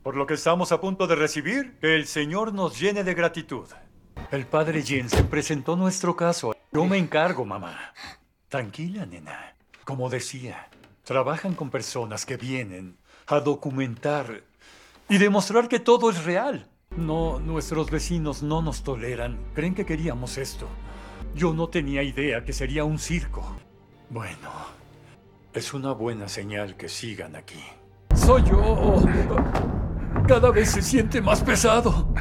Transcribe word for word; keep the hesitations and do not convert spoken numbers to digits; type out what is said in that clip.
Por lo que estamos a punto de recibir, que el Señor nos llene de gratitud. El padre Jensen presentó nuestro caso. Yo me encargo, mamá. Tranquila, nena. Como decía, trabajan con personas que vienen a documentar y demostrar que todo es real. No, nuestros vecinos no nos toleran. Creen que queríamos esto. Yo no tenía idea que sería un circo. Bueno, es una buena señal que sigan aquí. Soy yo. Cada vez se siente más pesado.